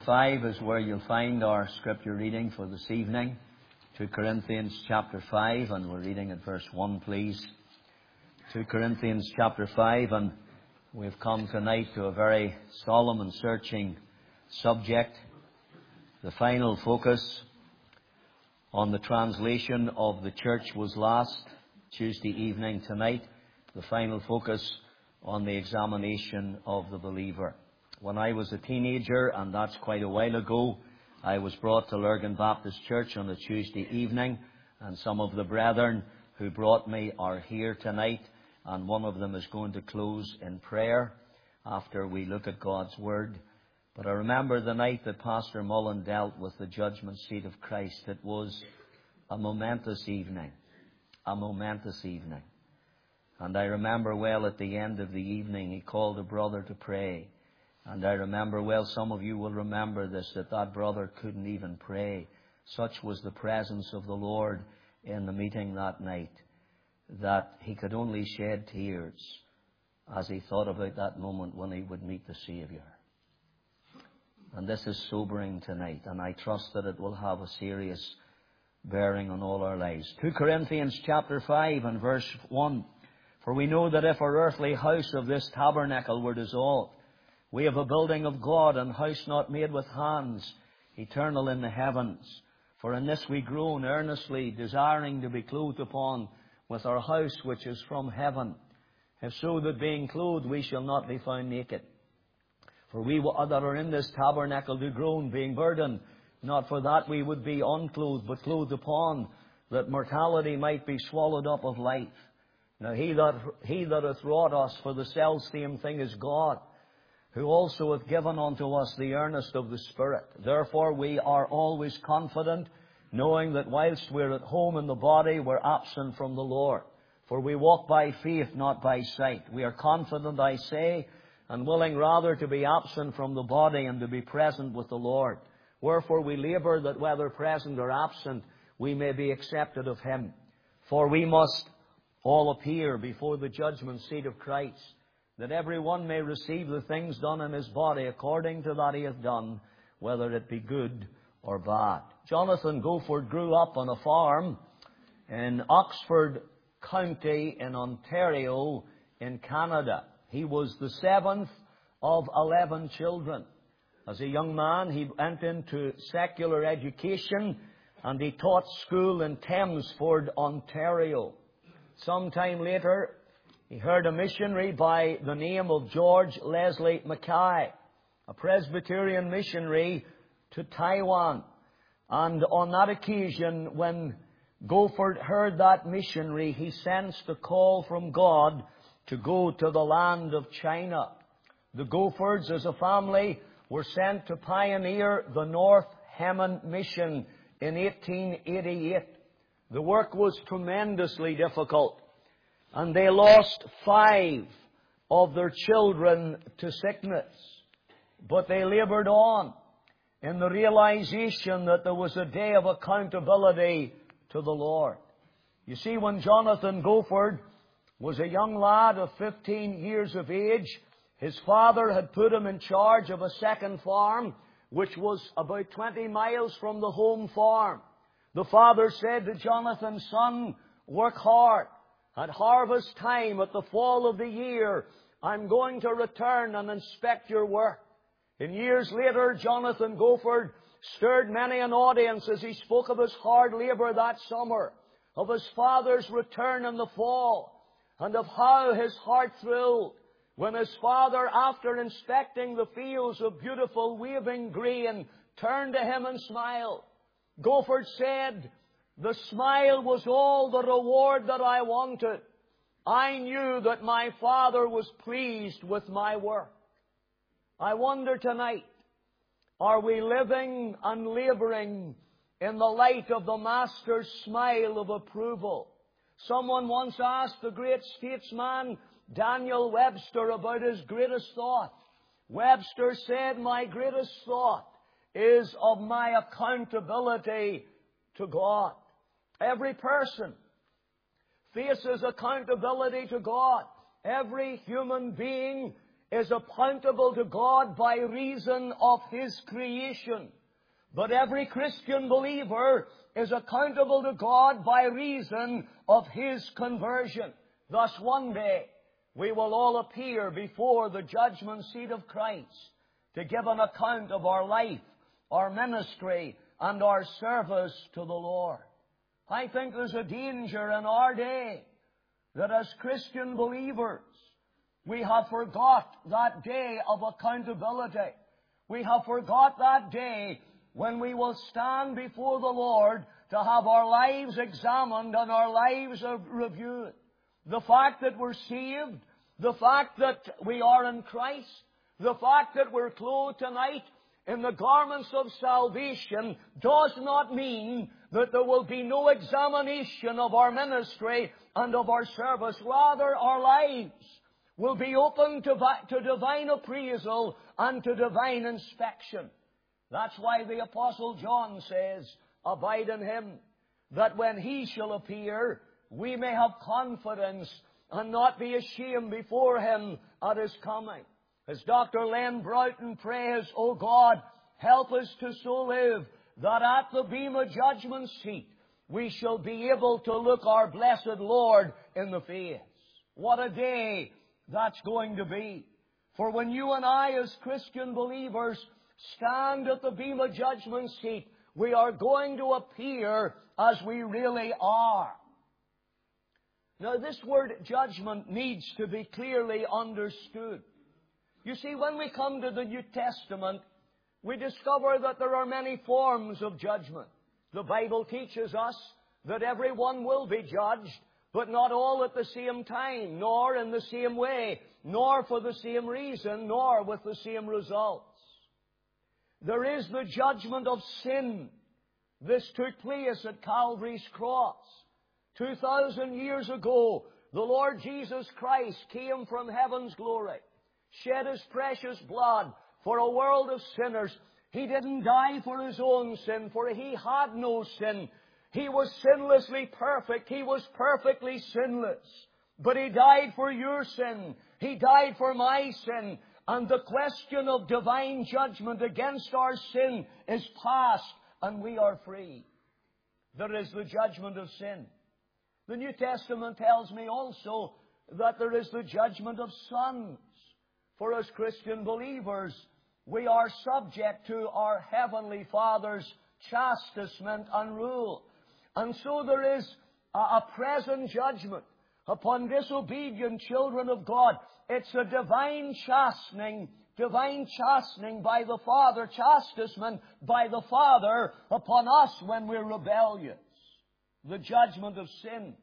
5 is where you'll find our scripture reading for this evening. 2 Corinthians chapter 5, and we're reading at verse 1, please. 2 Corinthians chapter 5, and we've come tonight to a very solemn and searching subject. The final focus on the translation of the church was last Tuesday evening. Tonight, the final focus on the examination of the believer. When I was a teenager, and that's quite a while ago, I was brought to Lurgan Baptist Church on a Tuesday evening, and some of the brethren who brought me are here tonight, and one of them is going to close in prayer after we look at God's Word. But I remember the night that Pastor Mullen dealt with the judgment seat of Christ. It was a momentous evening. A momentous evening. And I remember well at the end of the evening he called a brother to pray. And I remember well, some of you will remember this, that brother couldn't even pray. Such was the presence of the Lord in the meeting that night, that he could only shed tears as he thought about that moment when he would meet the Saviour. And this is sobering tonight, and I trust that it will have a serious bearing on all our lives. 2 Corinthians chapter 5 and verse 1. For we know that if our earthly house of this tabernacle were dissolved, we have a building of God, and house not made with hands, eternal in the heavens. For in this we groan earnestly, desiring to be clothed upon with our house which is from heaven. If so, that being clothed we shall not be found naked. For we that are in this tabernacle do groan, being burdened, not for that we would be unclothed, but clothed upon, that mortality might be swallowed up of life. Now he that hath wrought us for the selfsame thing is God, who also hath given unto us the earnest of the Spirit. Therefore we are always confident, knowing that whilst we're at home in the body, we're absent from the Lord. For we walk by faith, not by sight. We are confident, I say, and willing rather to be absent from the body and to be present with the Lord. Wherefore we labour that whether present or absent, we may be accepted of Him. For we must all appear before the judgment seat of Christ, that every one may receive the things done in his body according to that he hath done, whether it be good or bad. Jonathan Goforth grew up on a farm in Oxford County in Ontario in Canada. He was the 7th of 11 children. As a young man, he went into secular education, and he taught school in Thamesford, Ontario. Sometime later, he heard a missionary by the name of George Leslie Mackay, a Presbyterian missionary to Taiwan. And on that occasion, when Goforth heard that missionary, he sensed a call from God to go to the land of China. The Goforths, as a family, were sent to pioneer the North Henan Mission in 1888. The work was tremendously difficult, and they lost 5 of their children to sickness. But they laboured on in the realization that there was a day of accountability to the Lord. You see, when Jonathan Goforth was a young lad of 15 years of age, his father had put him in charge of a second farm, which was about 20 miles from the home farm. The father said to Jonathan, "Son, work hard. At harvest time, at the fall of the year, I'm going to return and inspect your work." And years later, Jonathan Goforth stirred many an audience as he spoke of his hard labour that summer, of his father's return in the fall, and of how his heart thrilled when his father, after inspecting the fields of beautiful waving grain, turned to him and smiled. Goforth said, "The smile was all the reward that I wanted. I knew that my Father was pleased with my work." I wonder tonight, are we living and labouring in the light of the Master's smile of approval? Someone once asked the great statesman Daniel Webster about his greatest thought. Webster said, "My greatest thought is of my accountability to God." Every person faces accountability to God. Every human being is accountable to God by reason of His creation. But every Christian believer is accountable to God by reason of his conversion. Thus one day we will all appear before the judgment seat of Christ to give an account of our life, our ministry, and our service to the Lord. I think there's a danger in our day that as Christian believers we have forgot that day of accountability. We have forgot that day when we will stand before the Lord to have our lives examined and our lives reviewed. The fact that we're saved, the fact that we are in Christ, the fact that we're clothed tonight in the garments of salvation does not mean that there will be no examination of our ministry and of our service. Rather, our lives will be open to divine appraisal and to divine inspection. That's why the Apostle John says, "Abide in Him, that when He shall appear, we may have confidence and not be ashamed before Him at His coming." As Dr. Len Broughton prays, "O God, help us to so live that at the Bema judgment seat we shall be able to look our blessed Lord in the face." What a day that's going to be. For when you and I as Christian believers stand at the Bema judgment seat, we are going to appear as we really are. Now, this word judgment needs to be clearly understood. You see, when we come to the New Testament, we discover that there are many forms of judgment. The Bible teaches us that everyone will be judged, but not all at the same time, nor in the same way, nor for the same reason, nor with the same results. There is the judgment of sin. This took place at Calvary's cross. 2,000 years ago, the Lord Jesus Christ came from heaven's glory, shed His precious blood for a world of sinners. He didn't die for His own sin, for He had no sin. He was sinlessly perfect. He was perfectly sinless. But He died for your sin. He died for my sin. And the question of divine judgment against our sin is past, and we are free. There is the judgment of sin. The New Testament tells me also that there is the judgment of sons. For as Christian believers, we are subject to our Heavenly Father's chastisement and rule. And so there is a present judgment upon disobedient children of God. It's a divine chastening by the Father, chastisement by the Father upon us when we're rebellious. The judgment of sin,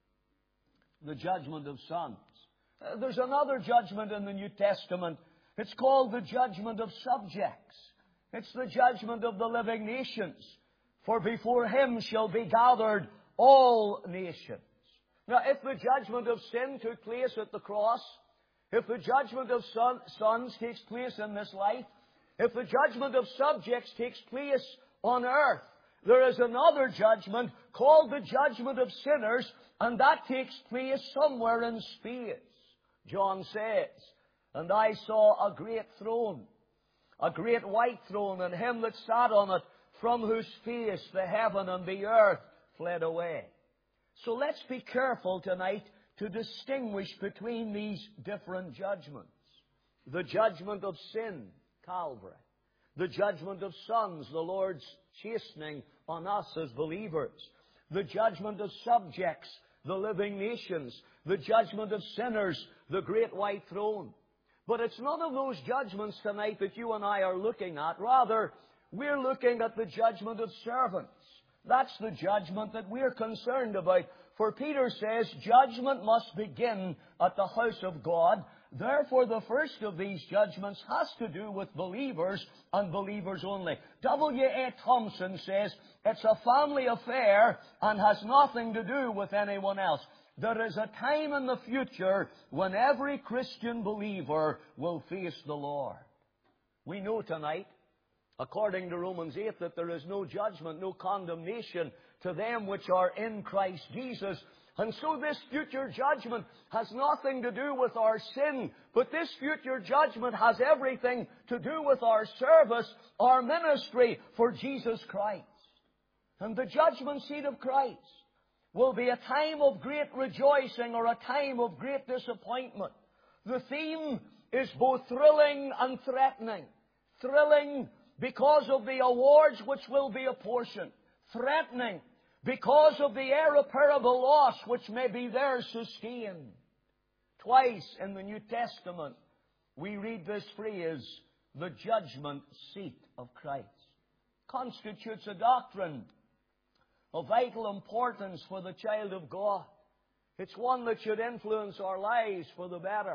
the judgment of sons. There's another judgment in the New Testament. It's called the judgment of subjects. It's the judgment of the living nations. For before Him shall be gathered all nations. Now, if the judgment of sin took place at the cross, if the judgment of sons takes place in this life, if the judgment of subjects takes place on earth, there is another judgment called the judgment of sinners, and that takes place somewhere in space. John says, "And I saw a great throne, a great white throne, and Him that sat on it, from whose face the heaven and the earth fled away." So let's be careful tonight to distinguish between these different judgments. The judgment of sin, Calvary. The judgment of sons, the Lord's chastening on us as believers. The judgment of subjects, the living nations. The judgment of sinners, the great white throne. But it's none of those judgments tonight that you and I are looking at. Rather, we're looking at the judgment of servants. That's the judgment that we're concerned about. For Peter says, judgment must begin at the house of God. Therefore, the first of these judgments has to do with believers and believers only. W.A. Thompson says, it's a family affair and has nothing to do with anyone else. There is a time in the future when every Christian believer will face the Lord. We know tonight, according to Romans 8, that there is no judgment, no condemnation to them which are in Christ Jesus. And so this future judgment has nothing to do with our sin, but this future judgment has everything to do with our service, our ministry for Jesus Christ. And the judgment seat of Christ will be a time of great rejoicing or a time of great disappointment. The theme is both thrilling and threatening. Thrilling because of the awards which will be apportioned. Threatening because of the irreparable loss which may be theirs sustained. Twice in the New Testament we read this phrase, the judgment seat of Christ. Constitutes a doctrine of vital importance for the child of God. It's one that should influence our lives for the better.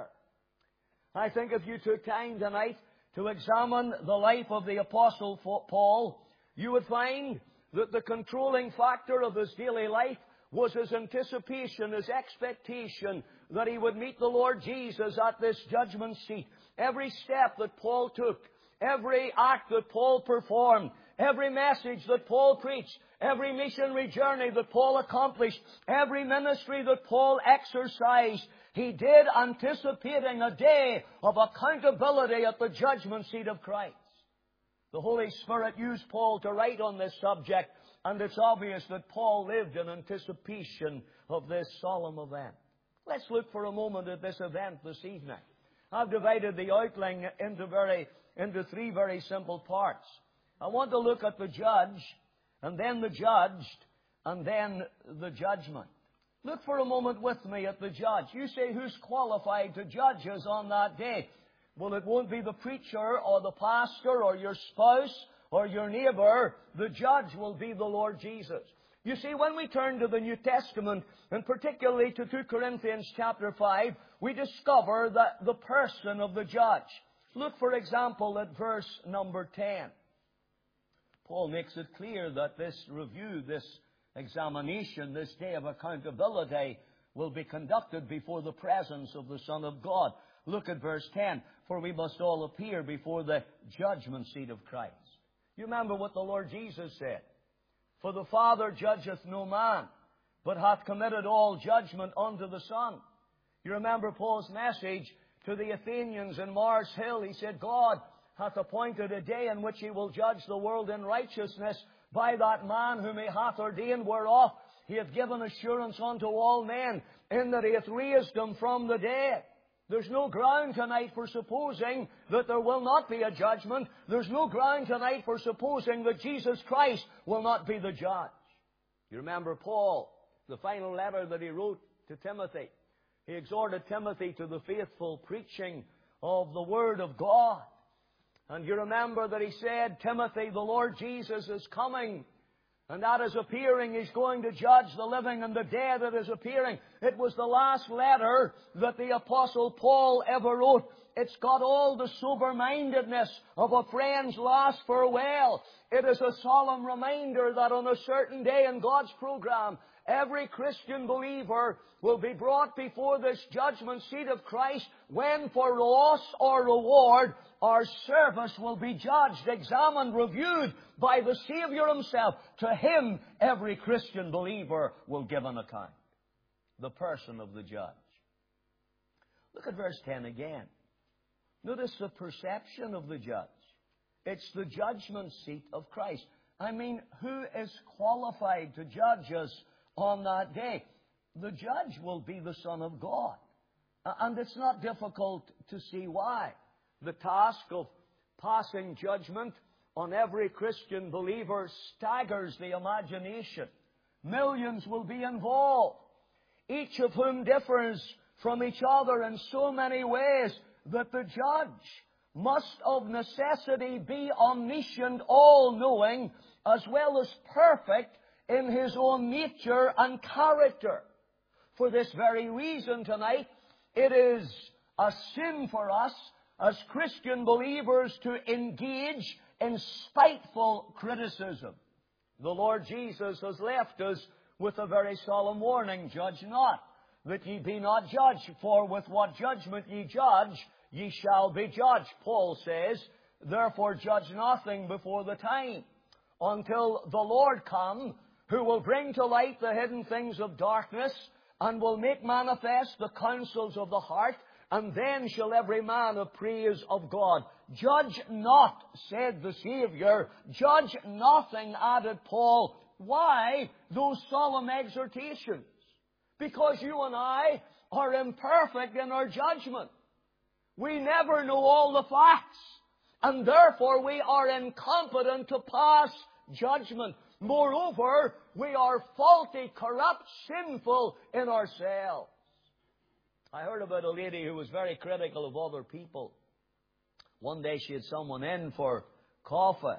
I think if you took time tonight to examine the life of the Apostle Paul, you would find that the controlling factor of his daily life was his anticipation, his expectation that he would meet the Lord Jesus at this judgment seat. Every step that Paul took, every act that Paul performed, every message that Paul preached, every missionary journey that Paul accomplished, every ministry that Paul exercised, he did anticipating a day of accountability at the judgment seat of Christ. The Holy Spirit used Paul to write on this subject, and it's obvious that Paul lived in anticipation of this solemn event. Let's look for a moment at this event this evening. I've divided the outline into three very simple parts. I want to look at the judge, and then the judged, and then the judgment. Look for a moment with me at the judge. You say, who's qualified to judge us on that day? Well, it won't be the preacher or the pastor or your spouse or your neighbor. The judge will be the Lord Jesus. You see, when we turn to the New Testament, and particularly to 2 Corinthians chapter 5, we discover that the person of the judge. Look, for example, at verse number 10. Paul makes it clear that this review, this examination, this day of accountability will be conducted before the presence of the Son of God. Look at verse 10. For we must all appear before the judgment seat of Christ. You remember what the Lord Jesus said. For the Father judgeth no man, but hath committed all judgment unto the Son. You remember Paul's message to the Athenians in Mars Hill. He said, God hath appointed a day in which he will judge the world in righteousness by that man whom he hath ordained, whereof he hath given assurance unto all men, in that he hath raised them from the dead. There's no ground tonight for supposing that there will not be a judgment. There's no ground tonight for supposing that Jesus Christ will not be the judge. You remember Paul, the final letter that he wrote to Timothy. He exhorted Timothy to the faithful preaching of the Word of God. And you remember that he said, Timothy, the Lord Jesus is coming. And at his appearing, he's going to judge the living and the dead at his appearing. It was the last letter that the Apostle Paul ever wrote. It's got all the sober-mindedness of a friend's last farewell. It is a solemn reminder that on a certain day in God's program, every Christian believer will be brought before this judgment seat of Christ when for loss or reward our service will be judged, examined, reviewed by the Savior Himself. To Him, every Christian believer will give an account. The person of the judge. Look at verse 10 again. Notice the perception of the judge. It's the judgment seat of Christ. I mean, who is qualified to judge us on that day? The judge will be the Son of God. And it's not difficult to see why. The task of passing judgment on every Christian believer staggers the imagination. Millions will be involved, each of whom differs from each other in so many ways that the judge must of necessity be omniscient, all-knowing, as well as perfect in his own nature and character. For this very reason tonight, it is a sin for us as Christian believers to engage in spiteful criticism. The Lord Jesus has left us with a very solemn warning, judge not, that ye be not judged, for with what judgment ye judge, ye shall be judged. Paul says, therefore judge nothing before the time, until the Lord come, who will bring to light the hidden things of darkness, and will make manifest the counsels of the heart, and then shall every man have praise of God. Judge not, said the Savior. Judge nothing, added Paul. Why those solemn exhortations? Because you and I are imperfect in our judgment. We never know all the facts, and therefore we are incompetent to pass judgment. Moreover, we are faulty, corrupt, sinful in ourselves. I heard about a lady who was very critical of other people. One day she had someone in for coffee.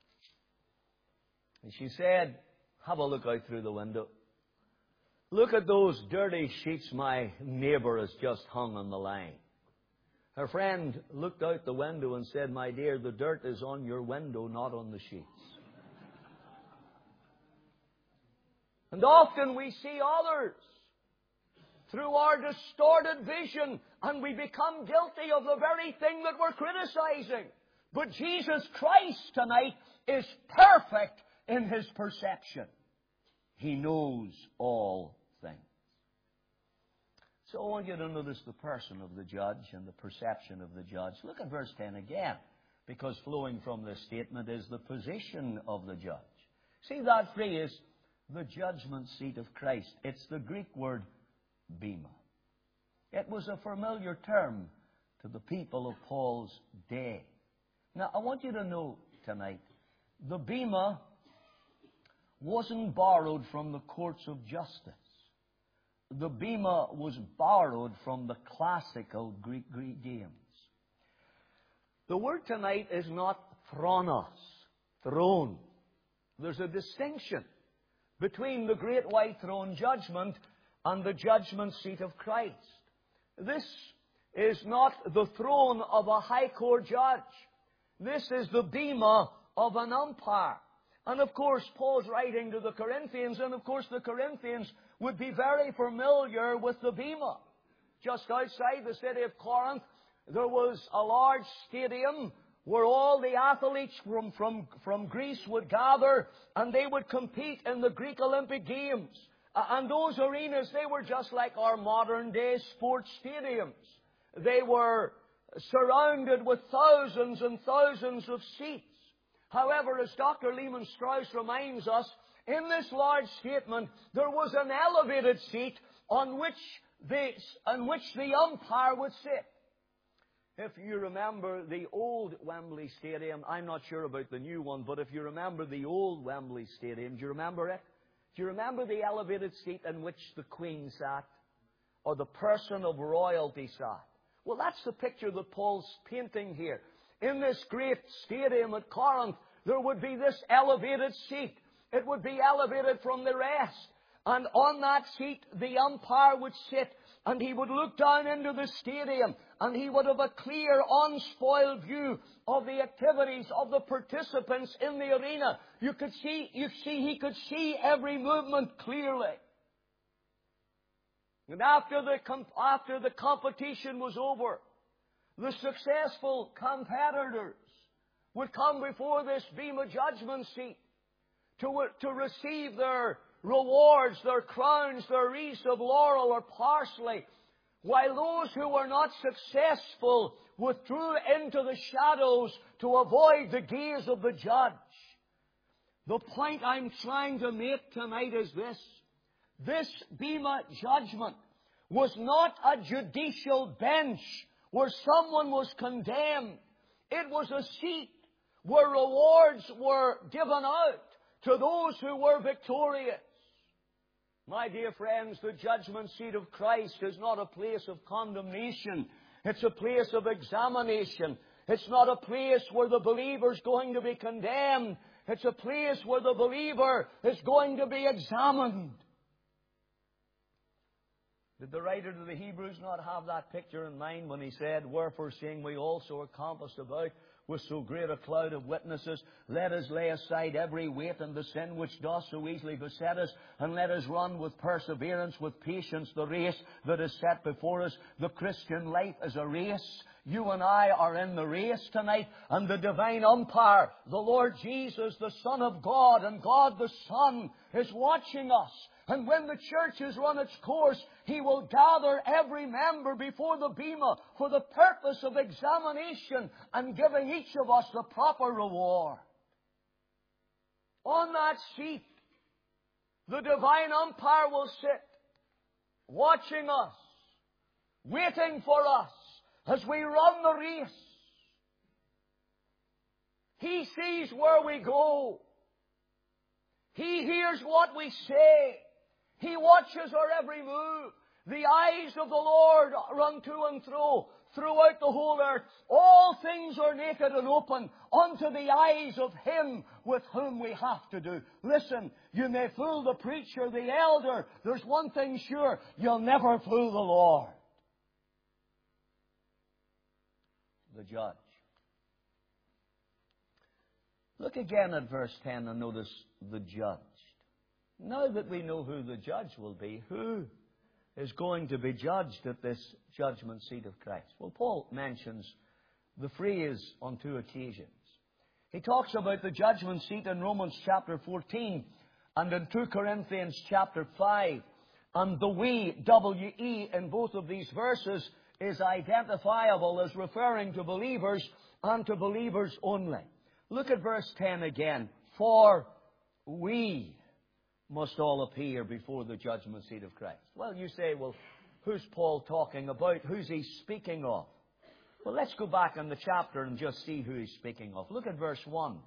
And she said, have a look out through the window. Look at those dirty sheets my neighbour has just hung on the line. Her friend looked out the window and said, my dear, the dirt is on your window, not on the sheets. And often we see others through our distorted vision, and we become guilty of the very thing that we're criticizing. But Jesus Christ tonight is perfect in His perception. He knows all things. So I want you to notice the person of the judge and the perception of the judge. Look at verse 10 again, because flowing from this statement is the position of the judge. See that phrase, the judgment seat of Christ. It's the Greek word bema. It was a familiar term to the people of Paul's day. Now, I want you to know tonight, the bema wasn't borrowed from the courts of justice. The bema was borrowed from the classical Greek games. The word tonight is not thronos, throne. There's a distinction between the great white throne judgment and the judgment seat of Christ. This is not the throne of a high court judge. This is the bema of an umpire. And of course, Paul's writing to the Corinthians, and of course the Corinthians would be very familiar with the bema. Just outside the city of Corinth, there was a large stadium where all the athletes from Greece would gather, and they would compete in the Greek Olympic Games. And those arenas, they were just like our modern-day sports stadiums. They were surrounded with thousands and thousands of seats. However, as Dr. Lehman Strauss reminds us, in this large statement, there was an elevated seat on which the umpire would sit. If you remember the old Wembley Stadium, I'm not sure about the new one, but if you remember the old Wembley Stadium, do you remember it? Do you remember the elevated seat in which the Queen sat? Or the person of royalty sat? Well, that's the picture that Paul's painting here. In this great stadium at Corinth, there would be this elevated seat. It would be elevated from the rest. And on that seat, the umpire would sit, and he would look down into the stadium, and he would have a clear, unspoiled view of the activities of the participants in the arena. He could see every movement clearly. And after the competition was over, the successful competitors would come before this bema judgment seat to receive their rewards, their crowns, their wreaths of laurel or parsley, while those who were not successful withdrew into the shadows to avoid the gaze of the judge. The point I'm trying to make tonight is this. This bema judgment was not a judicial bench where someone was condemned. It was a seat where rewards were given out to those who were victorious. My dear friends, the judgment seat of Christ is not a place of condemnation. It's a place of examination. It's not a place where the believer's going to be condemned. It's a place where the believer is going to be examined. Did the writer to the Hebrews not have that picture in mind when he said, wherefore, seeing we also are compassed about with so great a cloud of witnesses, let us lay aside every weight and the sin which doth so easily beset us, and let us run with perseverance, with patience, the race that is set before us. The Christian life is a race. You and I are in the race tonight, and the divine umpire, the Lord Jesus, the Son of God, and God the Son, is watching us. And when the church has run its course, He will gather every member before the bema for the purpose of examination and giving each of us the proper reward. On that seat, the divine umpire will sit, watching us, waiting for us as we run the race. He sees where we go. He hears what we say. He watches our every move. The eyes of the Lord run to and fro throughout the whole earth. All things are naked and open unto the eyes of Him with whom we have to do. Listen, you may fool the preacher, the elder. There's one thing sure, you'll never fool the Lord. The judge. Look again at verse 10 and notice the judged. Now that we know who the judge will be, who is going to be judged at this judgment seat of Christ? Well, Paul mentions the phrase on two occasions. He talks about the judgment seat in Romans chapter 14 and in 2 Corinthians chapter 5. And the we, W-E, in both of these verses is identifiable as referring to believers and to believers only. Look at verse 10 again. For we must all appear before the judgment seat of Christ. Well, you say, well, who's Paul talking about? Who's he speaking of? Well, let's go back in the chapter and just see who he's speaking of. Look at verse 1.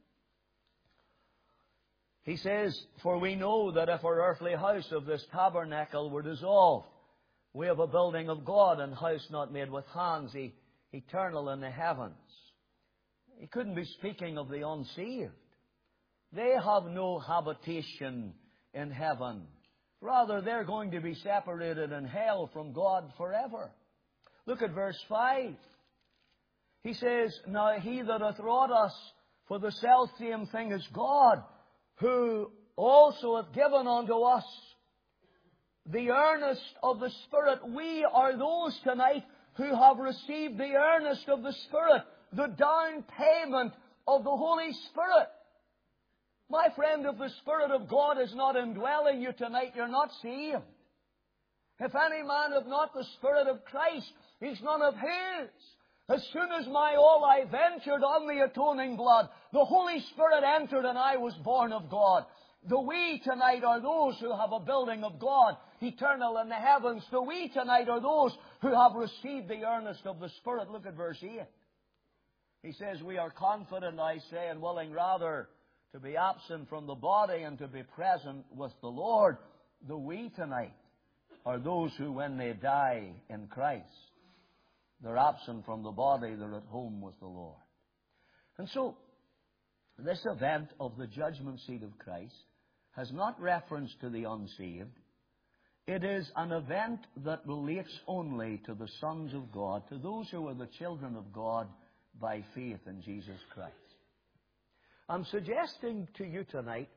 He says, for we know that if our earthly house of this tabernacle were dissolved, we have a building of God, and house not made with hands, eternal in the heavens. He couldn't be speaking of the unsaved. They have no habitation in heaven. Rather, they're going to be separated in hell from God forever. Look at verse 5. He says, now He that hath wrought us for the selfsame thing is God, who also hath given unto us the earnest of the Spirit. We are those tonight who have received the earnest of the Spirit, the down payment of the Holy Spirit. My friend, if the Spirit of God is not indwelling you tonight, you're not saved. If any man have not the Spirit of Christ, he's none of His. As soon as my all I ventured on the atoning blood, the Holy Spirit entered and I was born of God. The we tonight are those who have a building of God, eternal in the heavens. The we tonight are those who have received the earnest of the Spirit. Look at verse 8. He says, we are confident, I say, and willing rather to be absent from the body and to be present with the Lord. The we tonight are those who, when they die in Christ, they're absent from the body, they're at home with the Lord. And so, this event of the judgment seat of Christ has not reference to the unsaved. It is an event that relates only to the sons of God, to those who are the children of God by faith in Jesus Christ. I'm suggesting to you tonight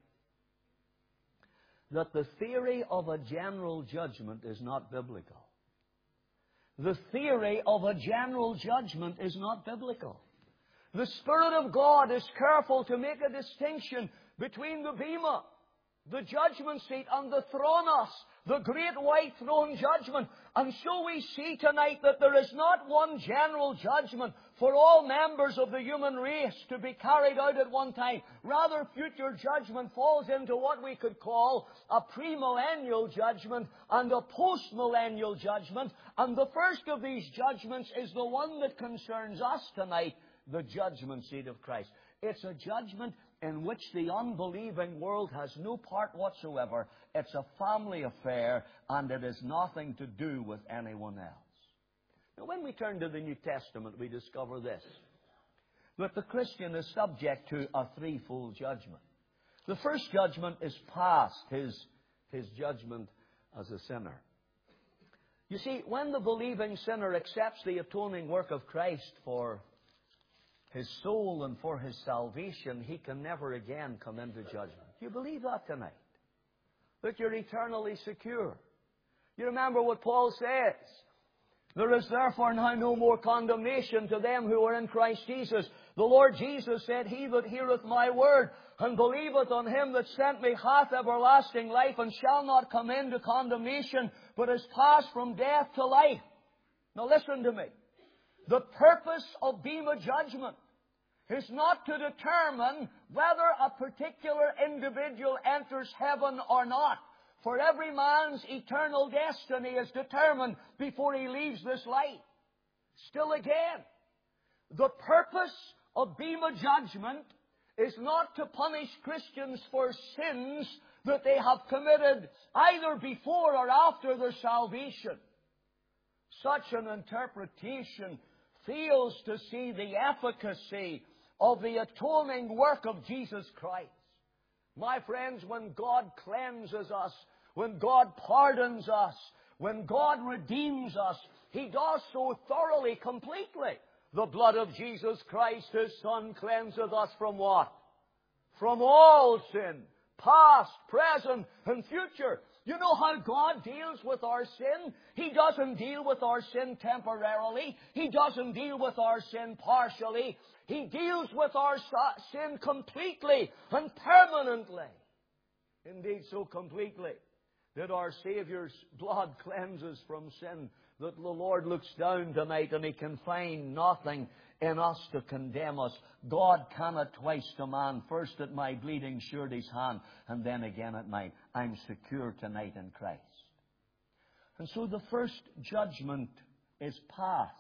that the theory of a general judgment is not biblical. The theory of a general judgment is not biblical. The Spirit of God is careful to make a distinction between the bema, the judgment seat, and the thronos, the great white throne judgment. And so we see tonight that there is not one general judgment for all members of the human race to be carried out at one time. Rather, future judgment falls into what we could call a premillennial judgment and a postmillennial judgment. And the first of these judgments is the one that concerns us tonight, the judgment seat of Christ. It's a judgment in which the unbelieving world has no part whatsoever. It's a family affair, and it has nothing to do with anyone else. Now, when we turn to the New Testament, we discover this, that the Christian is subject to a threefold judgment. The first judgment is past, his judgment as a sinner. You see, when the believing sinner accepts the atoning work of Christ for his soul and for his salvation, he can never again come into judgment. Do you believe that tonight? That you're eternally secure. You remember what Paul says. There is therefore now no more condemnation to them who are in Christ Jesus. The Lord Jesus said, He that heareth my word and believeth on Him that sent me hath everlasting life, and shall not come into condemnation, but is passed from death to life. Now listen to me. The purpose of Bema judgment is not to determine whether a particular individual enters heaven or not. For every man's eternal destiny is determined before he leaves this life. Still again, the purpose of Bema judgment is not to punish Christians for sins that they have committed either before or after their salvation. Such an interpretation fails to see the efficacy of the atoning work of Jesus Christ. My friends, when God cleanses us, when God pardons us, when God redeems us, He does so thoroughly, completely. The blood of Jesus Christ, His Son, cleanseth us from what? From all sin, past, present, and future. You know how God deals with our sin? He doesn't deal with our sin temporarily. He doesn't deal with our sin partially. He deals with our sin completely and permanently. Indeed, so completely that our Saviour's blood cleanses from sin, that the Lord looks down tonight and He can find nothing in us to condemn us. God cannot twice demand, first at my bleeding surety's hand, and then again at mine. I'm secure tonight in Christ. And so the first judgment is past.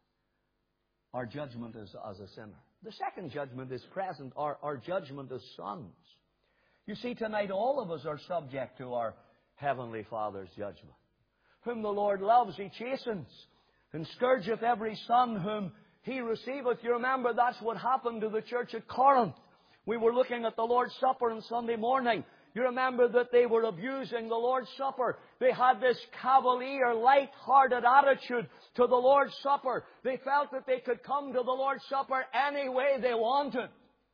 Our judgment is as a sinner. The second judgment is present, our judgment as sons. You see, tonight all of us are subject to our Heavenly Father's judgment. Whom the Lord loves, He chastens, and scourgeth every son whom He receiveth. You remember that's what happened to the church at Corinth. We were looking at the Lord's Supper on Sunday morning. You remember that they were abusing the Lord's Supper. They had this cavalier, light-hearted attitude to the Lord's Supper. They felt that they could come to the Lord's Supper any way they wanted.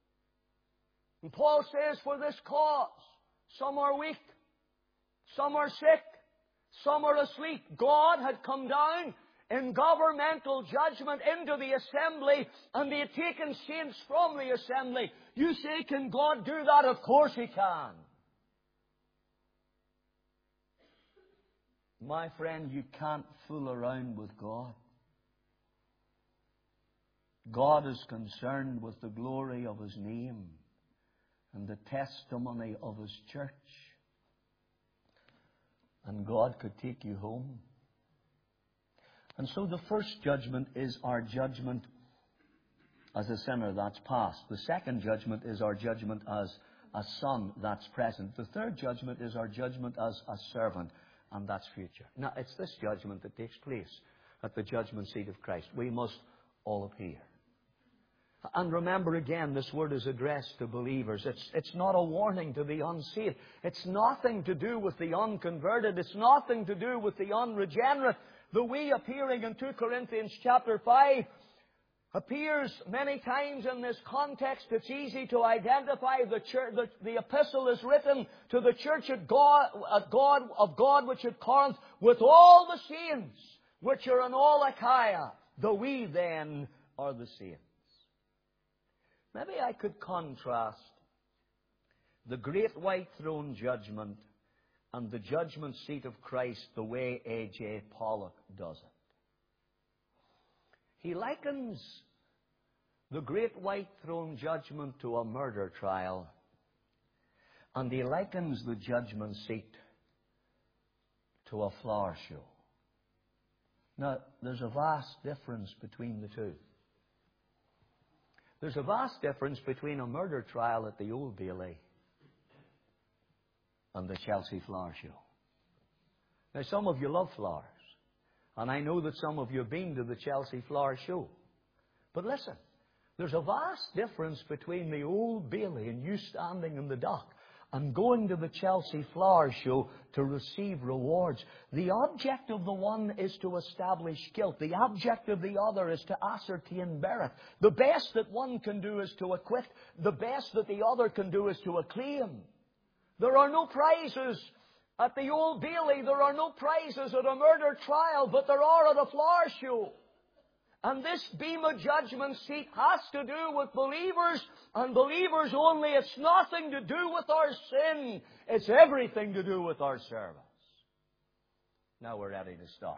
And Paul says, for this cause, some are weak, some are sick, some are asleep. God had come down in governmental judgment into the assembly, and they had taken saints from the assembly. You say, can God do that? Of course He can. My friend, you can't fool around with God. God is concerned with the glory of His name and the testimony of His church. And God could take you home. And so the first judgment is our judgment as a sinner, that's past. The second judgment is our judgment as a son, that's present. The third judgment is our judgment as a servant, and that's future. Now, it's this judgment that takes place at the judgment seat of Christ. We must all appear. And remember again, this word is addressed to believers. It's not a warning to the unsaved. It's nothing to do with the unconverted. It's nothing to do with the unregenerate. The we appearing in 2 Corinthians chapter 5 appears many times in this context. It's easy to identify the church. The epistle is written to the church of God which at Corinth, with all the saints which are in all Achaia. The we then are the saints. Maybe I could contrast the great white throne judgment and the judgment seat of Christ the way A.J. Pollock does it. He likens the great white throne judgment to a murder trial, and he likens the judgment seat to a flower show. Now, there's a vast difference between the two. There's a vast difference between a murder trial at the Old Bailey and the Chelsea Flower Show. Now, some of you love flowers, and I know that some of you have been to the Chelsea Flower Show. But listen, there's a vast difference between the Old Bailey and you standing in the dock and going to the Chelsea Flower Show to receive rewards. The object of the one is to establish guilt. The object of the other is to ascertain merit. The best that one can do is to acquit. The best that the other can do is to acclaim. There are no prizes At the Old Bailey, there are no prizes at a murder trial, but there are at a flower show. And this Bema judgment seat has to do with believers, and believers only. It's nothing to do with our sin. It's everything to do with our service. Now we're ready to start.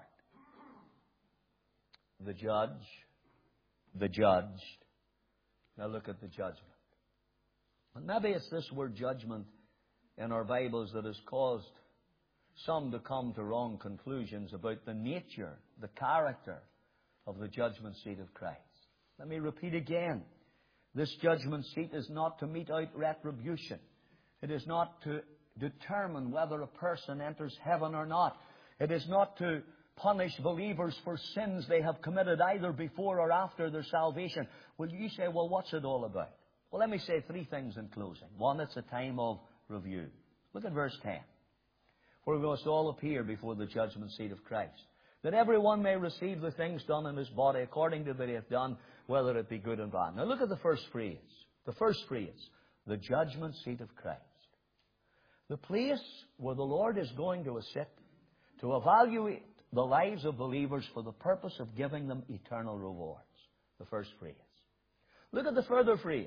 The judge, the judged. Now look at the judgment. And maybe it's this word judgment in our Bibles that has caused some to come to wrong conclusions about the nature, the character of the judgment seat of Christ. Let me repeat again. This judgment seat is not to mete out retribution. It is not to determine whether a person enters heaven or not. It is not to punish believers for sins they have committed either before or after their salvation. Well, you say, well, what's it all about? Well, let me say three things in closing. One, it's a time of review. Look at verse 10. For we must all appear before the judgment seat of Christ, that everyone may receive the things done in his body according to that he hath done, whether it be good or bad. Now look at the first phrase. The first phrase, the judgment seat of Christ. The place where the Lord is going to sit to evaluate the lives of believers for the purpose of giving them eternal rewards. The first phrase. Look at the further phrase.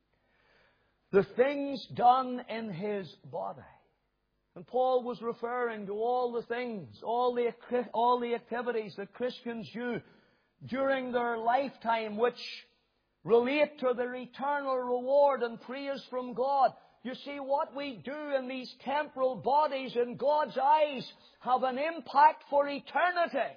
The things done in his body. And Paul was referring to all the things, all the activities that Christians do during their lifetime which relate to their eternal reward and praise from God. You see, what we do in these temporal bodies in God's eyes have an impact for eternity.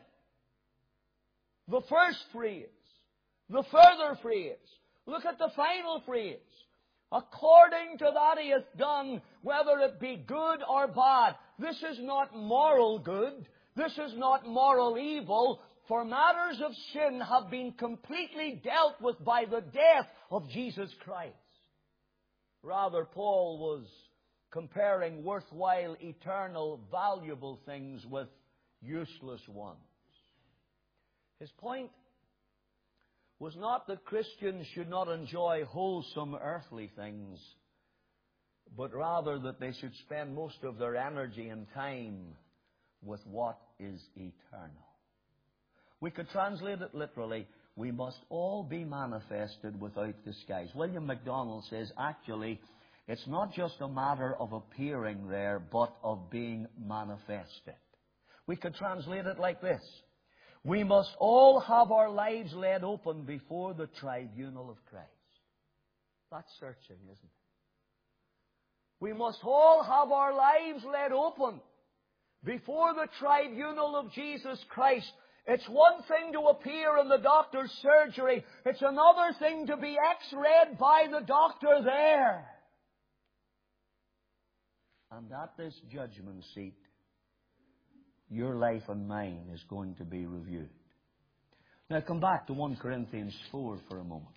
The first phrase, the further phrase. Look at the final phrase. According to that he hath done, whether it be good or bad. This is not moral good. This is not moral evil. For matters of sin have been completely dealt with by the death of Jesus Christ. Rather, Paul was comparing worthwhile, eternal, valuable things with useless ones. His point was not that Christians should not enjoy wholesome earthly things, but rather that they should spend most of their energy and time with what is eternal. We could translate it literally, we must all be manifested without disguise. William MacDonald says, actually, it's not just a matter of appearing there, but of being manifested. We could translate it like this. We must all have our lives laid open before the tribunal of Christ. That's searching, isn't it? We must all have our lives laid open before the tribunal of Jesus Christ. It's one thing to appear in the doctor's surgery. It's another thing to be x-rayed by the doctor there. And at this judgment seat, your life and mine is going to be reviewed. Now come back to 1 Corinthians 4 for a moment.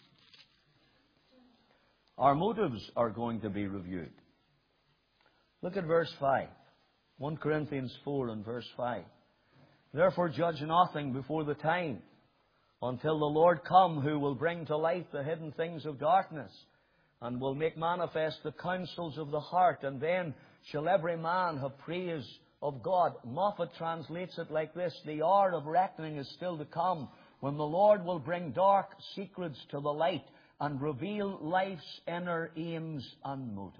Our motives are going to be reviewed. Look at verse 5. 1 Corinthians 4 and verse 5. Therefore judge nothing before the time, until the Lord come, who will bring to light the hidden things of darkness, and will make manifest the counsels of the heart, and then shall every man have praise of God. Moffat translates it like this: the hour of reckoning is still to come, when the Lord will bring dark secrets to the light, and reveal life's inner aims and motives.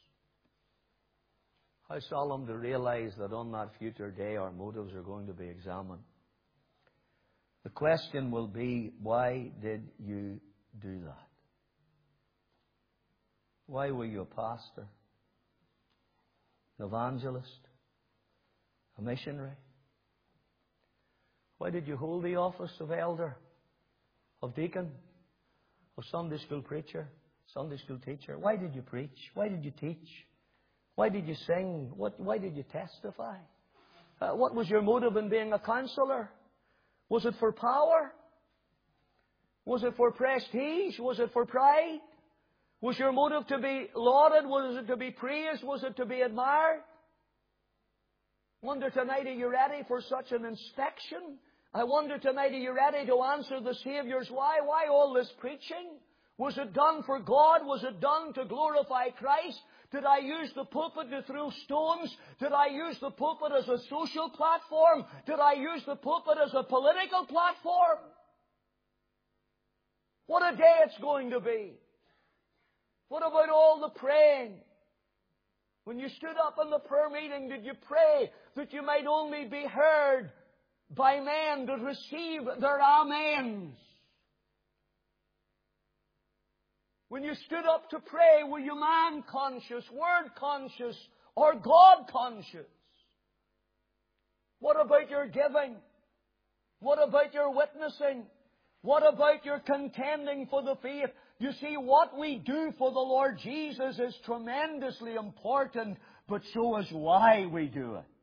How solemn to realize that on that future day our motives are going to be examined. The question will be, why did you do that? Why were you a pastor, an evangelist, a missionary? Why did you hold the office of elder, of deacon, of Sunday school preacher, Sunday school teacher? Why did you preach? Why did you teach? Why did you sing? Why did you testify? What was your motive in being a counselor? Was it for power? Was it for prestige? Was it for pride? Was your motive to be lauded? Was it to be praised? Was it to be admired? Wonder tonight, are you ready for such an inspection? I wonder tonight, are you ready to answer the Saviour's why? Why all this preaching? Was it done for God? Was it done to glorify Christ? Did I use the pulpit to throw stones? Did I use the pulpit as a social platform? Did I use the pulpit as a political platform? What a day it's going to be. What about all the praying? When you stood up in the prayer meeting, did you pray that you might only be heard by men that receive their amens? When you stood up to pray, were you man-conscious, word-conscious, or God-conscious? What about your giving? What about your witnessing? What about your contending for the faith? You see, what we do for the Lord Jesus is tremendously important, but so is why we do it.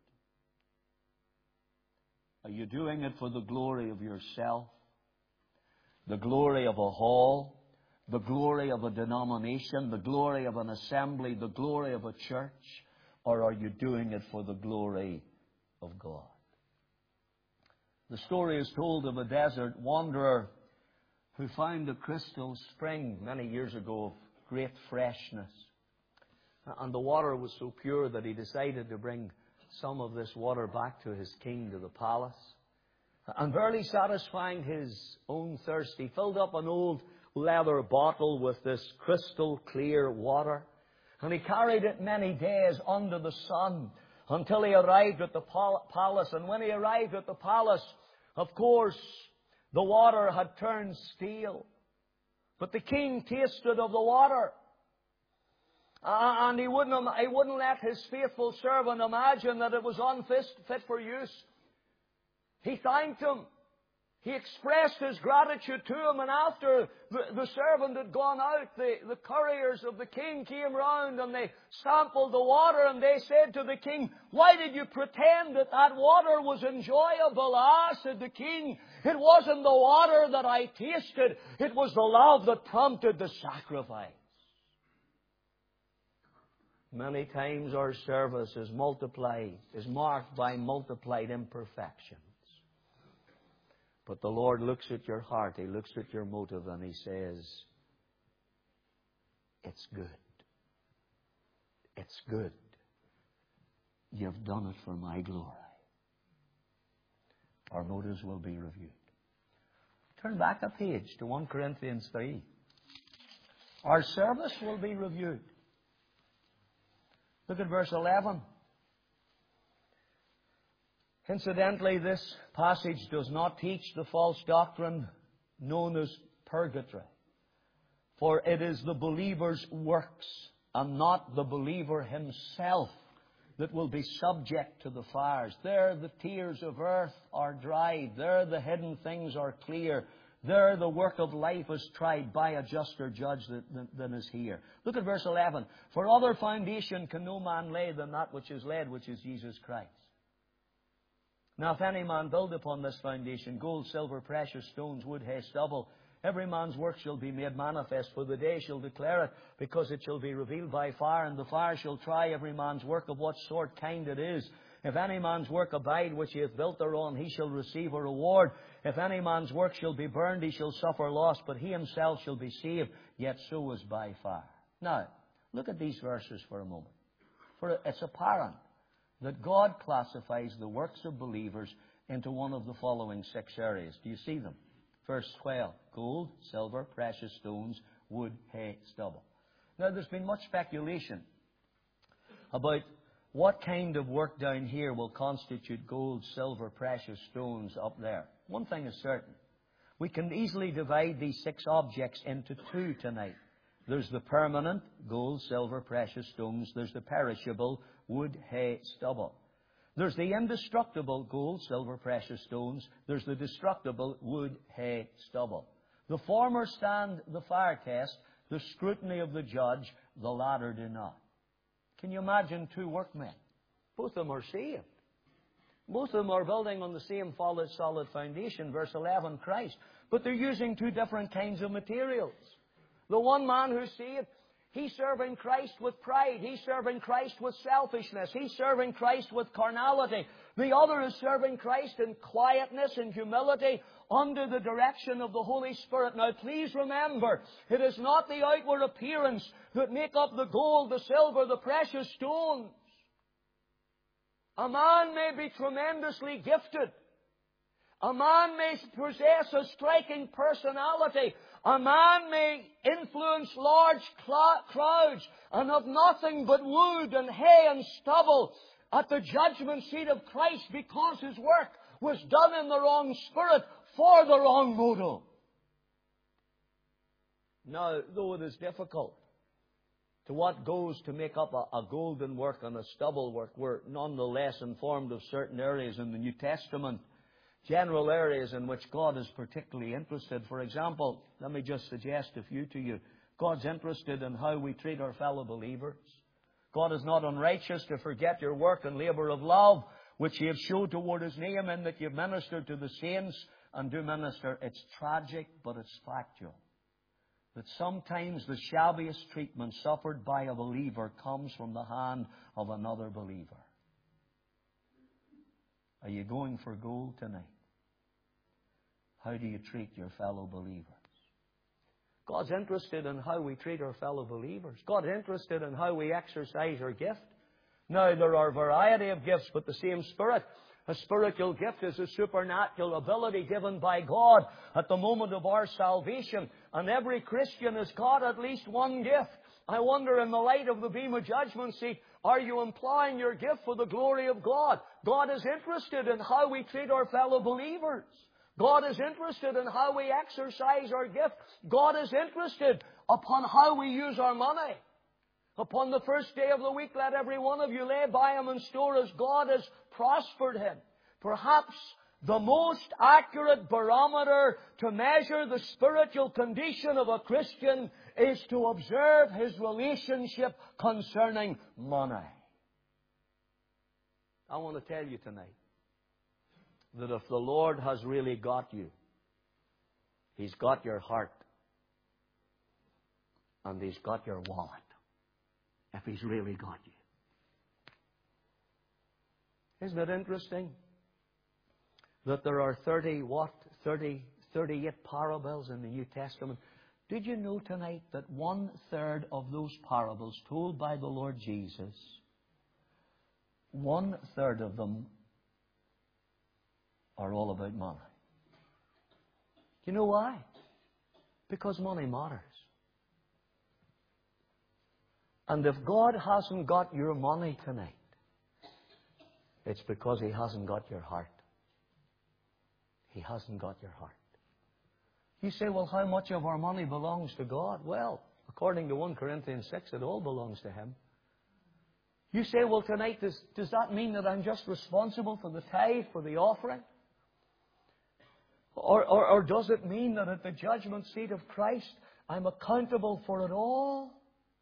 Are you doing it for the glory of yourself? The glory of a hall? The glory of a denomination? The glory of an assembly? The glory of a church? Or are you doing it for the glory of God? The story is told of a desert wanderer who found a crystal spring many years ago of great freshness. And the water was so pure that he decided to bring some of this water back to his king, to the palace. And barely satisfying his own thirst, he filled up an old leather bottle with this crystal clear water. And he carried it many days under the sun until he arrived at the palace. And when he arrived at the palace, of course, the water had turned stale. But the king tasted of the water. And he wouldn't let his faithful servant imagine that it was unfit for use. He thanked him. He expressed his gratitude to him, and after the servant had gone out, the couriers of the king came round and they sampled the water, and they said to the king, "Why did you pretend that water was enjoyable?" "Ah," said the king, "it wasn't the water that I tasted, it was the love that prompted the sacrifice." Many times our service is marked by multiplied imperfections. But the Lord looks at your heart, He looks at your motive, and He says, "It's good. It's good. You've done it for my glory." Our motives will be reviewed. Turn back a page to 1 Corinthians 3. Our service will be reviewed. Look at verse 11. Incidentally, this passage does not teach the false doctrine known as purgatory. For it is the believer's works and not the believer himself that will be subject to the fires. There the tears of earth are dried. There the hidden things are clear. There the work of life is tried by a juster judge than is here. Look at verse 11. "For other foundation can no man lay than that which is laid, which is Jesus Christ. Now if any man build upon this foundation gold, silver, precious stones, wood, hay, stubble, every man's work shall be made manifest, for the day shall declare it, because it shall be revealed by fire, and the fire shall try every man's work of what sort kind it is. If any man's work abide which he hath built thereon, he shall receive a reward. If any man's work shall be burned, he shall suffer loss, but he himself shall be saved, yet so as by fire." Now, look at these verses for a moment. For it's apparent that God classifies the works of believers into one of the following 6 areas. Do you see them? Verse 12, gold, silver, precious stones, wood, hay, stubble. Now, there's been much speculation about what kind of work down here will constitute gold, silver, precious stones up there. One thing is certain. We can easily divide these 6 objects into 2 tonight. There's the permanent, gold, silver, precious stones. There's the perishable, wood, hay, stubble. There's the indestructible, gold, silver, precious stones. There's the destructible, wood, hay, stubble. The former stand the fire test, the scrutiny of the judge. The latter do not. Can you imagine 2 workmen? Both of them are saved. Both of them are building on the same solid foundation, verse 11, Christ. But they're using 2 different kinds of materials. The one man who's saved, He's serving Christ with pride. He's serving Christ with selfishness. He's serving Christ with carnality. The other is serving Christ in quietness and humility under the direction of the Holy Spirit. Now please remember, it is not the outward appearance that make up the gold, the silver, the precious stones. A man may be tremendously gifted. A man may possess a striking personality. A man may influence large crowds and have nothing but wood and hay and stubble at the judgment seat of Christ because his work was done in the wrong spirit for the wrong motive. Now, though it is difficult to what goes to make up a golden work and a stubble work, we're nonetheless informed of certain areas in the New Testament, general areas in which God is particularly interested. For example, let me just suggest a few to you. God's interested in how we treat our fellow believers. God is not unrighteous to forget your work and labour of love, which ye have showed toward his name, in that ye have ministered to the saints and do minister. It's tragic, but it's factual, that sometimes the shabbiest treatment suffered by a believer comes from the hand of another believer. Are you going for gold tonight? How do you treat your fellow believers? God's interested in how we treat our fellow believers. God's interested in how we exercise our gift. Now, there are a variety of gifts, but the same Spirit. A spiritual gift is a supernatural ability given by God at the moment of our salvation. And every Christian has got at least one gift. I wonder, in the light of the Bema Judgment Seat, are you employing your gift for the glory of God? God is interested in how we treat our fellow believers. God is interested in how we exercise our gift. God is interested upon how we use our money. Upon the first day of the week, let every one of you lay by him in store as God has prospered him. Perhaps the most accurate barometer to measure the spiritual condition of a Christian is to observe his relationship concerning money. I want to tell you tonight that if the Lord has really got you, he's got your heart and he's got your wallet. If he's really got you. Isn't it interesting that there are 38 parables in the New Testament? Did you know tonight that 1/3 of those parables told by the Lord Jesus, 1/3 of them are all about money? Do you know why? Because money matters. And if God hasn't got your money tonight, it's because he hasn't got your heart. He hasn't got your heart. You say, well, how much of our money belongs to God? Well, according to 1 Corinthians 6, it all belongs to him. You say, well, tonight, does that mean that I'm just responsible for the tithe, for the offering? Or does it mean that at the judgment seat of Christ, I'm accountable for it all?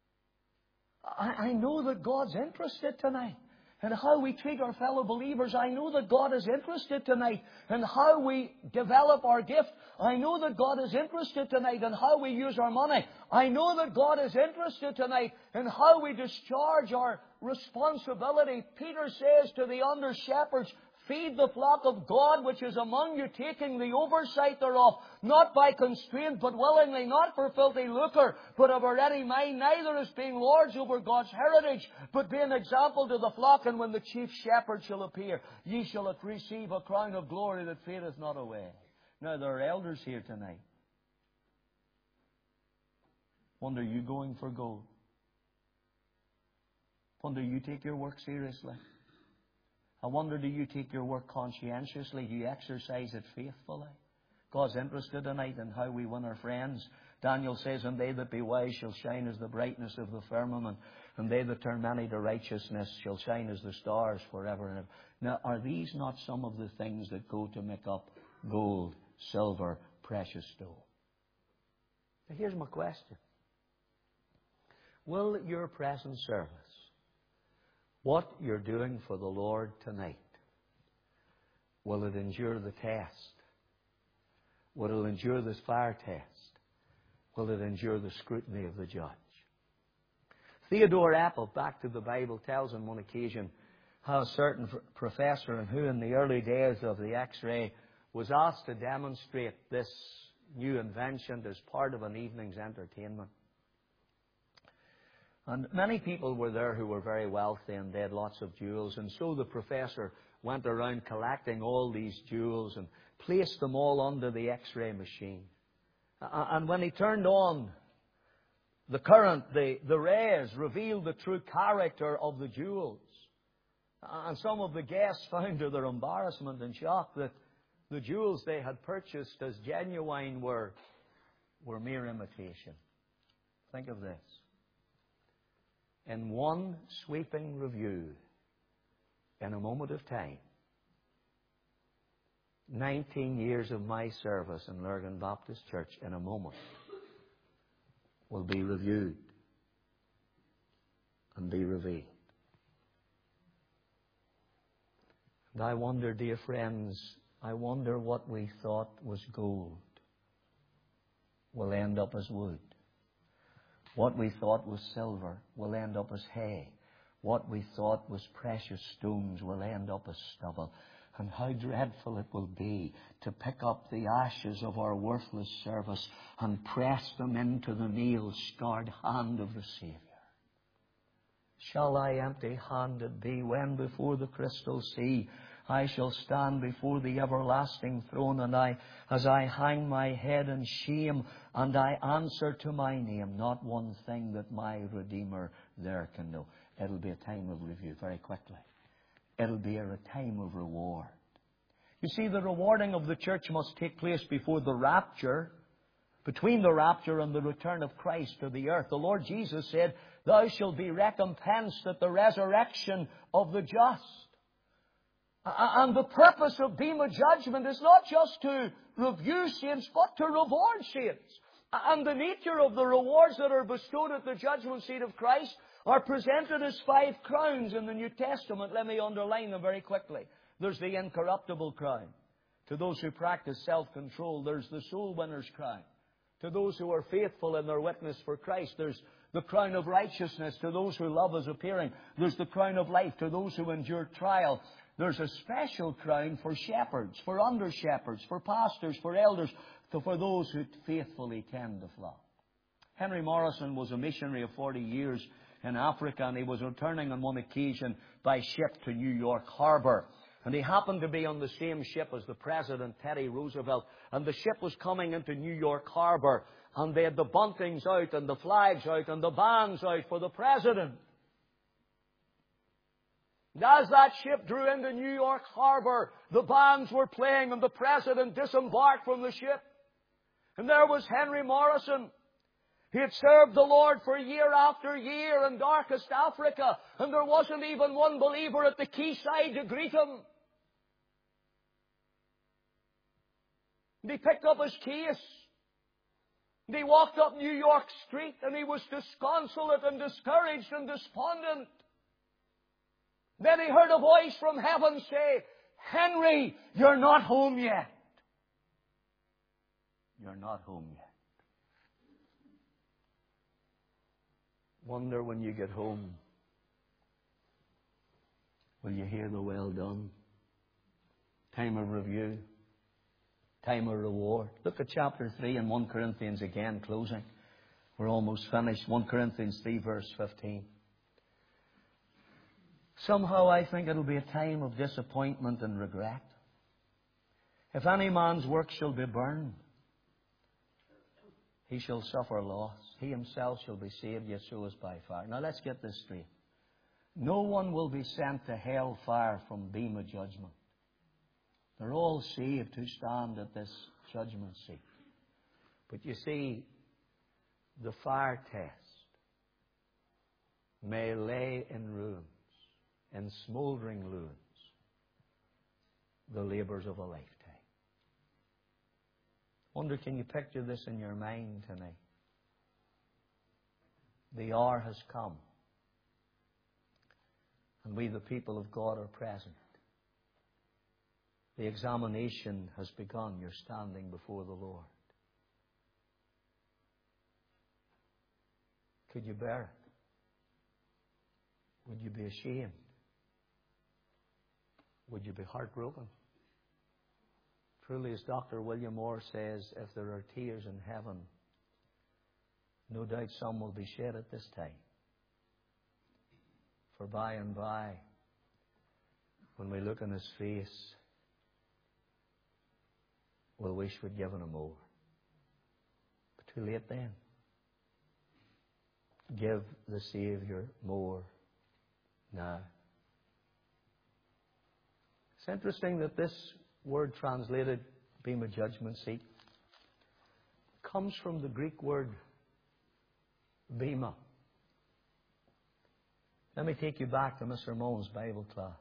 I know that God's interested tonight in how we treat our fellow believers. I know that God is interested tonight in how we develop our gift. I know that God is interested tonight in how we use our money. I know that God is interested tonight in how we discharge our responsibility. Peter says to the under shepherds, feed the flock of God which is among you, taking the oversight thereof, not by constraint, but willingly, not for filthy lucre, but of a ready mind, neither as being lords over God's heritage, but be an example to the flock. And when the chief shepherd shall appear, ye shall receive a crown of glory that fadeth not away. Now, there are elders here tonight. Wonder, you going for gold? Wonder, you take your work seriously? I wonder, do you take your work conscientiously? Do you exercise it faithfully? God's interested tonight in how we win our friends. Daniel says, and they that be wise shall shine as the brightness of the firmament, and they that turn many to righteousness shall shine as the stars forever and ever. Now, are these not some of the things that go to make up gold, silver, precious stone? Now, here's my question. Will your present service, what you're doing for the Lord tonight, will it endure the test? Will it endure this fire test? Will it endure the scrutiny of the judge? Theodore Apple, back to the Bible, tells on one occasion how a certain professor who in the early days of the X-ray was asked to demonstrate this new invention as part of an evening's entertainment. And many people were there who were very wealthy and they had lots of jewels. And so the professor went around collecting all these jewels and placed them all under the X-ray machine. And when he turned on the current, the rays revealed the true character of the jewels. And some of the guests found to their embarrassment and shock that the jewels they had purchased as genuine were mere imitation. Think of this. In one sweeping review, in a moment of time, 19 years of my service in Lurgan Baptist Church in a moment will be reviewed and be revealed. And I wonder, dear friends, I wonder what we thought was gold will end up as wood. What we thought was silver will end up as hay. What we thought was precious stones will end up as stubble. And how dreadful it will be to pick up the ashes of our worthless service and press them into the nail-scarred hand of the Saviour. Shall I empty-handed be when before the crystal sea I shall stand before the everlasting throne, and as I hang my head in shame, and I answer to my name, not one thing that my Redeemer there can know. It'll be a time of review very quickly. It'll be a time of reward. You see, the rewarding of the church must take place before the rapture, between the rapture and the return of Christ to the earth. The Lord Jesus said, "Thou shalt be recompensed at the resurrection of the just." And the purpose of Bema Judgment is not just to review saints, but to reward saints. And the nature of the rewards that are bestowed at the judgment seat of Christ are presented as 5 crowns in the New Testament. Let me underline them very quickly. There's the incorruptible crown. To those who practice self-control, there's the soul winner's crown. To those who are faithful in their witness for Christ, there's the crown of righteousness. To those who love His appearing, there's the crown of life. To those who endure trial, there's a special crown for shepherds, for under-shepherds, for pastors, for elders, for those who faithfully tend the flock. Henry Morrison was a missionary of 40 years in Africa, and he was returning on one occasion by ship to New York Harbor. And he happened to be on the same ship as the President, Teddy Roosevelt. And the ship was coming into New York Harbor, and they had the buntings out and the flags out and the bands out for the President. And as that ship drew into New York Harbor, the bands were playing and the President disembarked from the ship. And there was Henry Morrison. He had served the Lord for year after year in darkest Africa, and there wasn't even one believer at the quayside to greet him. And he picked up his case. And he walked up New York Street, and he was disconsolate and discouraged and despondent. Then he heard a voice from heaven say, "Henry, you're not home yet." You're not home yet. Wonder when you get home, will you hear the well done? Time of review. Time of reward. Look at chapter 3 in 1 Corinthians again, closing. We're almost finished. 1 Corinthians 3 verse 15. Somehow I think it'll be a time of disappointment and regret. If any man's work shall be burned, he shall suffer loss. He himself shall be saved, yet so is by fire. Now let's get this straight. No one will be sent to hell fire from Bema Judgment. They're all saved who stand at this judgment seat. But you see, the fire test may lay in ruins, in smouldering ruins, the labours of a lifetime. Wonder, can you picture this in your mind tonight? The hour has come, and we, the people of God, are present. The examination has begun. You're standing before the Lord. Could you bear it? Would you be ashamed? Would you be heartbroken? Truly, as Dr. William Moore says, if there are tears in heaven, no doubt some will be shed at this time. For by and by, when we look in His face, we'll wish we'd given Him more. But too late then. Give the Savior more now. It's interesting that this word translated Bema Judgment Seat comes from the Greek word Bema. Let me take you back to Mr. Mullins' Bible class.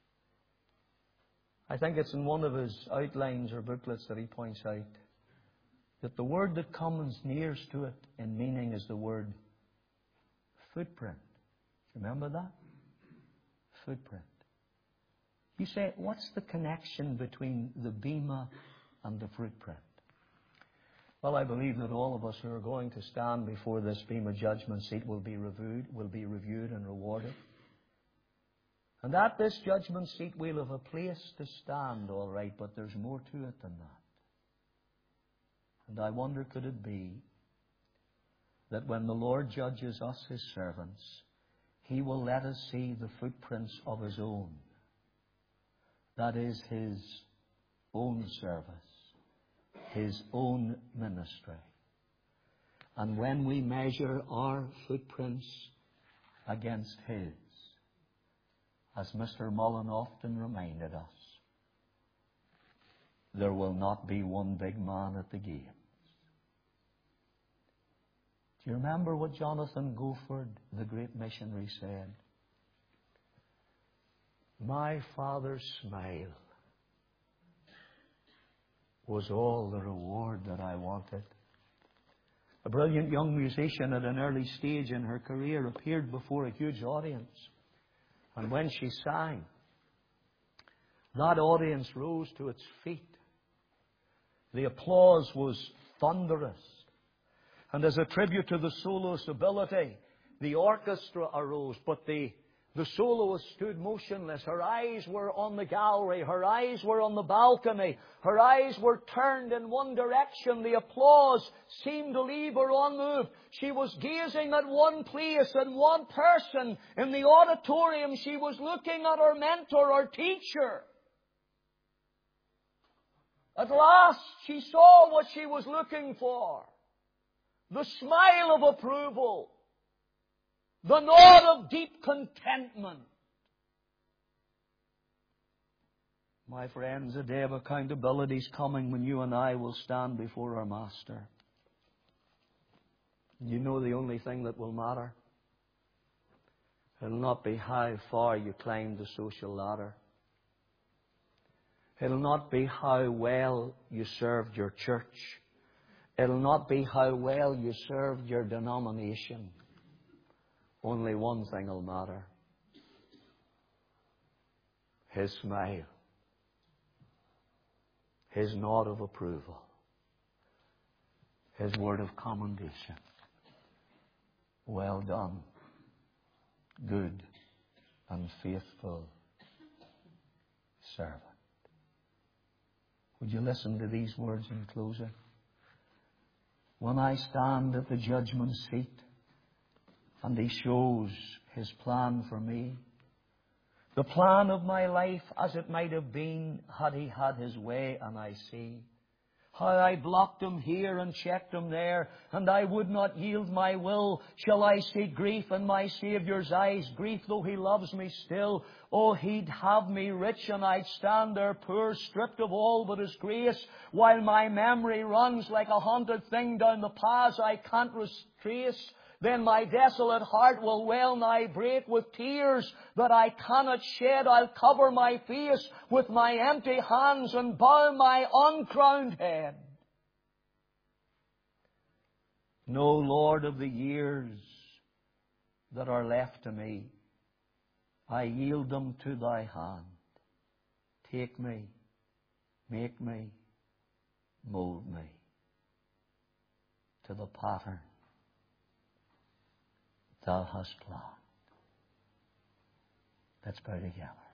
I think it's in one of his outlines or booklets that he points out that the word that comes nearest to it in meaning is the word footprint. Remember that? Footprint. You say, what's the connection between the bema and the footprint? Well, I believe that all of us who are going to stand before this bema judgment seat will be reviewed and rewarded. And at this judgment seat we'll have a place to stand, all right, but there's more to it than that. And I wonder, could it be that when the Lord judges us, His servants, He will let us see the footprints of His own. That is His own service, His own ministry. And when we measure our footprints against His, as Mr. Mullen often reminded us, there will not be one big man at the gate. Do you remember what Jonathan Gofford, the great missionary, said? My father's smile was all the reward that I wanted. A brilliant young musician at an early stage in her career appeared before a huge audience. And when she sang, that audience rose to its feet. The applause was thunderous. And as a tribute to the soloist's ability, the orchestra arose, but the soloist stood motionless. Her eyes were on the gallery. Her eyes were on the balcony. Her eyes were turned in one direction. The applause seemed to leave her unmoved. She was gazing at one place and one person. In the auditorium, she was looking at her mentor, her teacher. At last, she saw what she was looking for. The smile of approval. The nod of deep contentment. My friends, a day of accountability is coming when you and I will stand before our Master. You know the only thing that will matter? It'll not be how far you climb the social ladder. It'll not be how well you served your church. It'll not be how well you served your denomination. Only one thing will matter. His smile. His nod of approval. His word of commendation. Well done, good and faithful servant. Would you listen to these words in closing? When I stand at the judgment seat and He shows His plan for me, the plan of my life as it might have been had He had His way, and I see how I blocked Him here and checked Him there, and I would not yield my will. Shall I see grief in my Saviour's eyes? Grief, though He loves me still. Oh, He'd have me rich, and I'd stand there poor, stripped of all but His grace, while my memory runs like a haunted thing down the paths I can't retrace. Then my desolate heart will well nigh break with tears that I cannot shed. I'll cover my face with my empty hands and bow my uncrowned head. No, Lord, of the years that are left to me, I yield them to Thy hand. Take me, make me, mold me to the pattern Thou hast planned. Let's bow together.